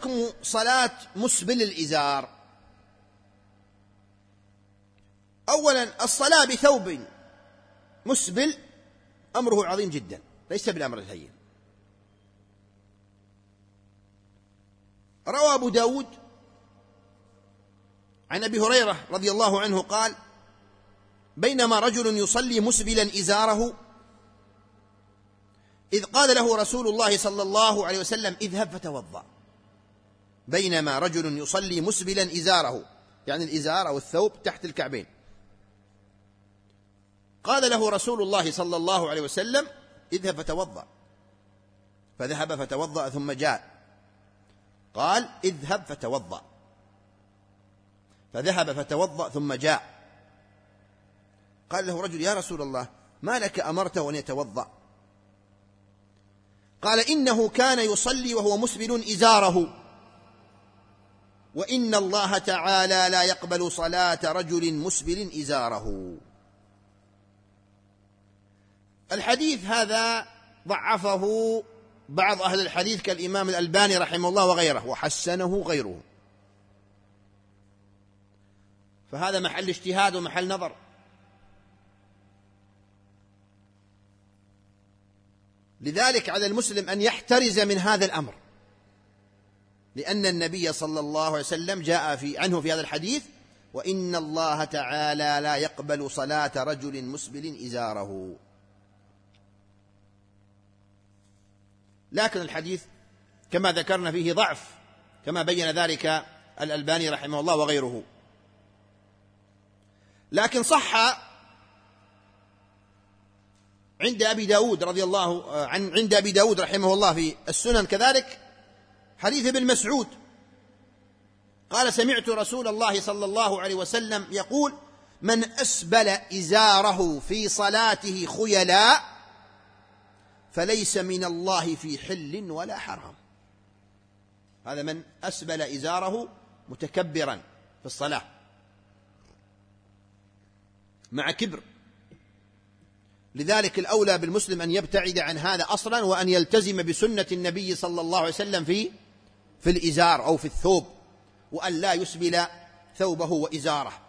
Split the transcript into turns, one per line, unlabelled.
حكم صلاة مسبل الإزار؟ أولا، الصلاة بثوب مسبل أمره عظيم جدا، ليس بالأمر الهين. روى أبو داود عن أبي هريرة رضي الله عنه قال: بينما رجل يصلي مسبلا إزاره إذ قال له رسول الله صلى الله عليه وسلم: اذهب فتوضأ. بينما رجل يصلي مسبلا إزاره، يعني الإزار أو الثوب تحت الكعبين، قال له رسول الله صلى الله عليه وسلم: اذهب فتوضأ. فذهب فتوضأ ثم جاء قال: اذهب فتوضأ. فذهب فتوضأ ثم جاء قال له رجل: يا رسول الله، ما لك أمرته أن يتوضأ؟ قال: إنه كان يصلي وهو مسبل إزاره، وإن الله تعالى لا يقبل صلاة رجل مسبل إزاره. الحديث هذا ضعفه بعض أهل الحديث كالإمام الألباني رحمه الله وغيره، وحسنه غيره، فهذا محل اجتهاد ومحل نظر. لذلك على المسلم أن يحترز من هذا الأمر، لأن النبي صلى الله عليه وسلم جاء عنه في هذا الحديث: وإن الله تعالى لا يقبل صلاة رجل مسبل إزاره. لكن الحديث كما ذكرنا فيه ضعف، كما بين ذلك الألباني رحمه الله وغيره. لكن صح عند أبي داود رضي الله عند أبي داود رحمه الله في السنن كذلك حديث ابن مسعود قال: سمعت رسول الله صلى الله عليه وسلم يقول: من أسبل إزاره في صلاته خيلاء فليس من الله في حل ولا حرام. هذا من أسبل إزاره متكبرا في الصلاة مع كبر. لذلك الأولى بالمسلم أن يبتعد عن هذا أصلا، وأن يلتزم بسنة النبي صلى الله عليه وسلم في الإزار أو في الثوب، وأن لا يسبل ثوبه وإزاره.